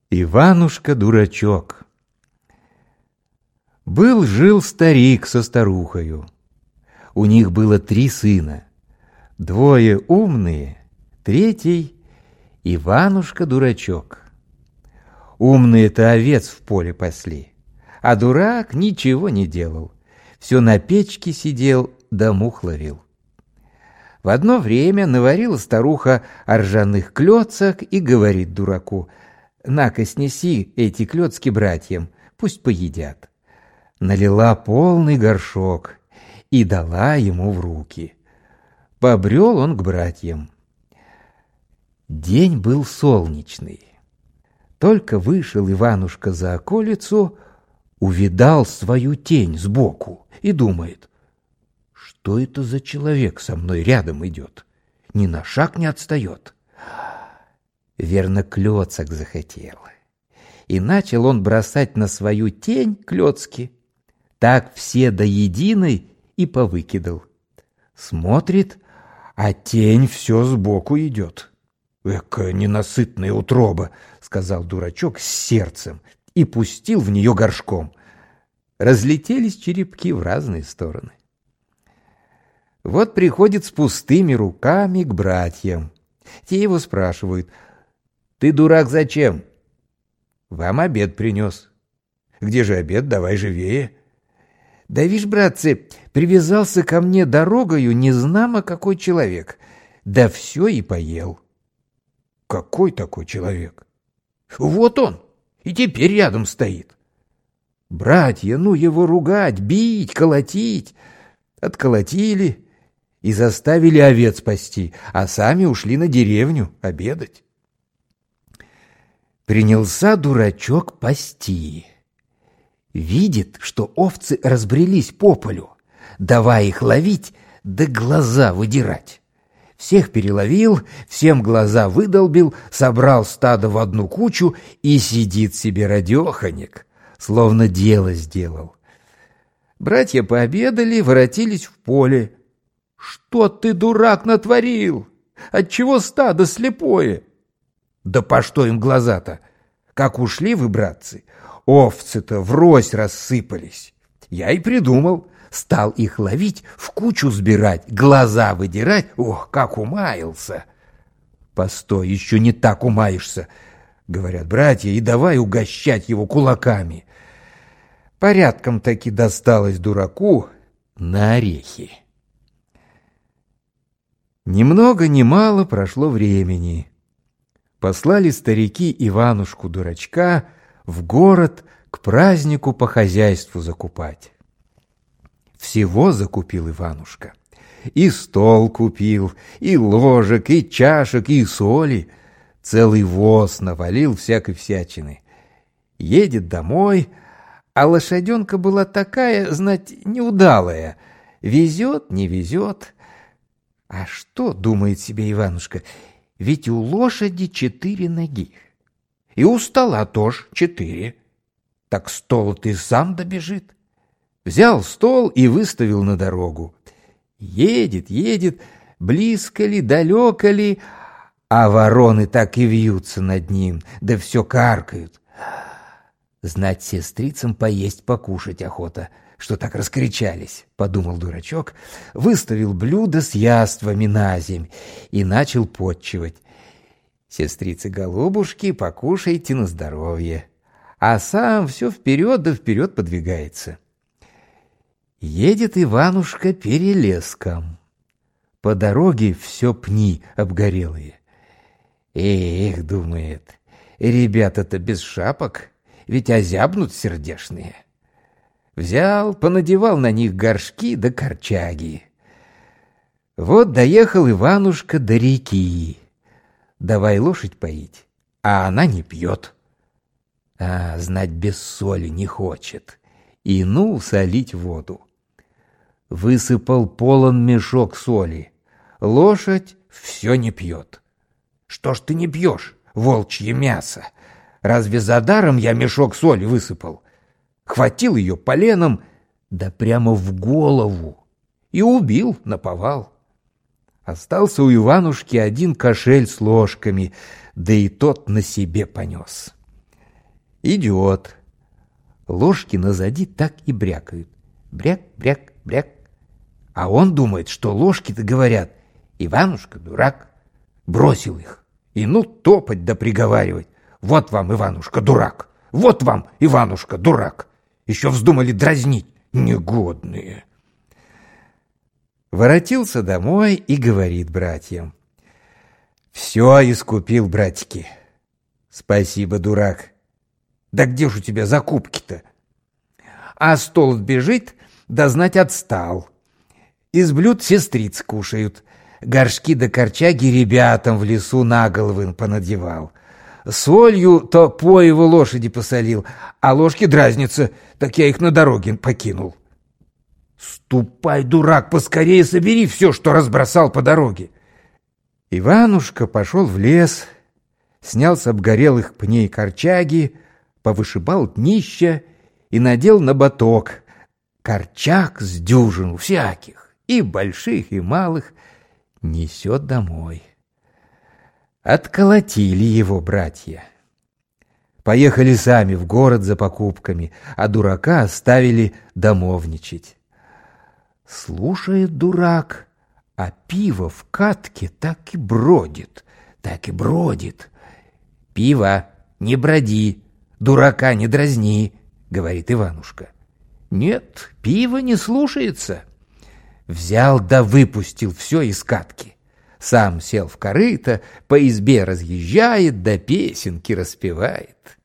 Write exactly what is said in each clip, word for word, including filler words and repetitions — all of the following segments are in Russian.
Иванушка-дурачок. Был-жил старик со старухою. У них было три сына. Двое умные, третий — Иванушка-дурачок. Умные-то овец в поле пасли, а дурак ничего не делал. Все на печке сидел, да мух ловил. В одно время наварила старуха ржаных клёцок и говорит дураку: «На-ка, снеси эти клёцки братьям, пусть поедят». Налила полный горшок и дала ему в руки. Побрел он к братьям. День был солнечный. Только вышел Иванушка за околицу, увидал свою тень сбоку и думает: что это за человек со мной рядом идет, ни на шаг не отстает. Верно, клёцок захотел. И начал он бросать на свою тень клёцки. Так все до единой и повыкидал. Смотрит, а тень все сбоку идет. «Эка ненасытная утроба», — сказал дурачок с сердцем и пустил в нее горшком. Разлетелись черепки в разные стороны. Вот приходит с пустыми руками к братьям. Те его спрашивают: «Ты, дурак, зачем?» «Вам обед принес». «Где же обед? Давай живее». «Да вишь, братцы, привязался ко мне дорогою незнамо какой человек, да все и поел». «Какой такой человек?» «Вот он, и теперь рядом стоит». «Братья, ну его ругать, бить, колотить». Отколотили и заставили овец пасти, а сами ушли на деревню обедать. Принялся дурачок пасти. Видит, что овцы разбрелись по полю, давай их ловить, да глаза выдирать. Всех переловил, всем глаза выдолбил, собрал стадо в одну кучу и сидит себе радеханик, словно дело сделал. Братья пообедали, воротились в поле. «Что ты, дурак, натворил? Отчего стадо слепое?» «Да по что им глаза-то? Как ушли вы, братцы, овцы-то врозь рассыпались. Я и придумал, стал их ловить, в кучу сбирать, глаза выдирать. Ох, как умаялся!» «Постой, еще не так умаешься», — говорят братья, и давай угощать его кулаками. Порядком таки досталось дураку на орехи. Ни много ни мало прошло времени. Послали старики Иванушку-дурачка в город к празднику по хозяйству закупать. Всего закупил Иванушка. И стол купил, и ложек, и чашек, и соли. Целый воз навалил всякой всячины. Едет домой, а лошаденка была такая, знать, неудалая. Везет, не везет. А что, думает себе Иванушка, ведь у лошади четыре ноги. И у стола тоже четыре. Так стол-то и сам добежит. Взял стол и выставил на дорогу. Едет, едет, близко ли, далеко ли, а вороны так и вьются над ним, да все каркают. Знать, сестрицам поесть покушать охота, что так раскричались, подумал дурачок, выставил блюдо с яствами на земь и начал потчевать. Сестрицы-голубушки, покушайте на здоровье, а сам все вперед да вперед подвигается. Едет Иванушка перелеском. По дороге все пни обгорелые. Эх, думает, ребята-то без шапок, ведь озябнут сердешные. Взял, понадевал на них горшки да корчаги. Вот доехал Иванушка до реки. Давай лошадь поить, а она не пьет. А, знать, без соли не хочет. И ну солить воду. Высыпал полон мешок соли. Лошадь все не пьет. Что ж ты не пьешь, волчье мясо? Разве за даром я мешок соли высыпал? Хватил ее поленом, да прямо в голову, и убил наповал. Остался у Иванушки один кошель с ложками, да и тот на себе понес. Идет. Ложки назади так и брякают. Бряк, бряк, бряк. А он думает, что ложки-то говорят: Иванушка дурак. Бросил их. И ну топать да приговаривать: вот вам, Иванушка, дурак. Вот вам, Иванушка, дурак. Еще вздумали дразнить, негодные. Воротился домой и говорит братьям: все искупил, братики. Спасибо, дурак. Да где ж у тебя закупки-то? А стол отбежит, да знать отстал. Из блюд сестриц кушают. Горшки да корчаги ребятам в лесу на головы понадевал. Солью то по его лошади посолил, а ложки дразнятся, так я их на дороге покинул. Ступай, дурак, поскорее собери все, что разбросал по дороге. Иванушка пошел в лес, снял с обгорелых пней корчаги, повышибал днища и надел на боток корчаг с дюжину всяких, и больших, и малых, несет домой. Отколотили его братья. Поехали сами в город за покупками, а дурака оставили домовничать. Слушает дурак, а пиво в катке так и бродит, так и бродит. «Пиво, не броди, дурака не дразни», — говорит Иванушка. Нет, пиво не слушается. Взял да выпустил все из катки. Сам сел в корыто, по избе разъезжает, да песенки распевает.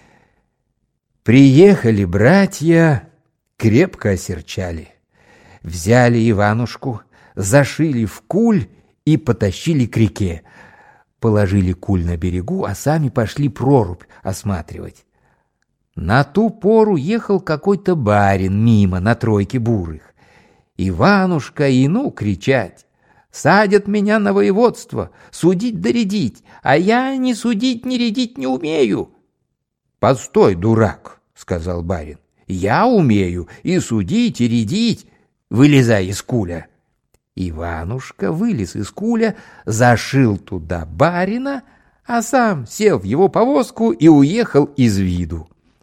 Приехали братья, крепко осерчали. Взяли Иванушку, зашили в куль и потащили к реке. Положили куль на берегу, а сами пошли прорубь осматривать. На ту пору ехал какой-то барин мимо на тройке бурых. Иванушка и ну кричать: «Садят меня на воеводство, судить да рядить, а я ни судить, ни рядить не умею». «Постой, дурак», — сказал барин, — «я умею и судить, и рядить, вылезай из куля». Иванушка вылез из куля, зашил туда барина, а сам сел в его повозку и уехал из виду.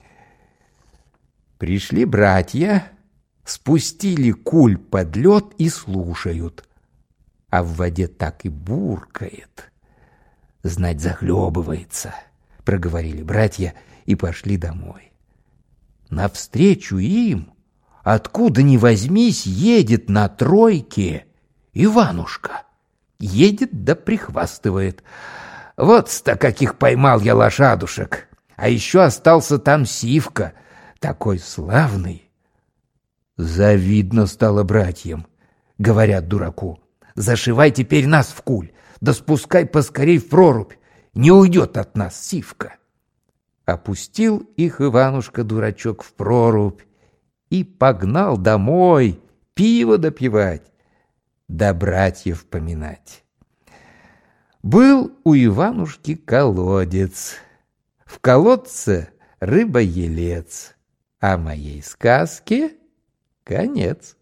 Пришли братья, спустили куль под лед и слушают, а в воде так и буркает. Знать, захлебывается, проговорили братья и пошли домой. Навстречу им, откуда ни возьмись, едет на тройке Иванушка. Едет да прихвастывает: «Вот-то каких поймал я лошадушек, а еще остался там Сивка, такой славный». Завидно стало братьям. Говорят дураку: «Зашивай теперь нас в куль, да спускай поскорей в прорубь, не уйдет от нас Сивка». Опустил их Иванушка-дурачок в прорубь и погнал домой пиво допивать, да братьев поминать. Был у Иванушки колодец, в колодце рыба-елец, а моей сказке конец.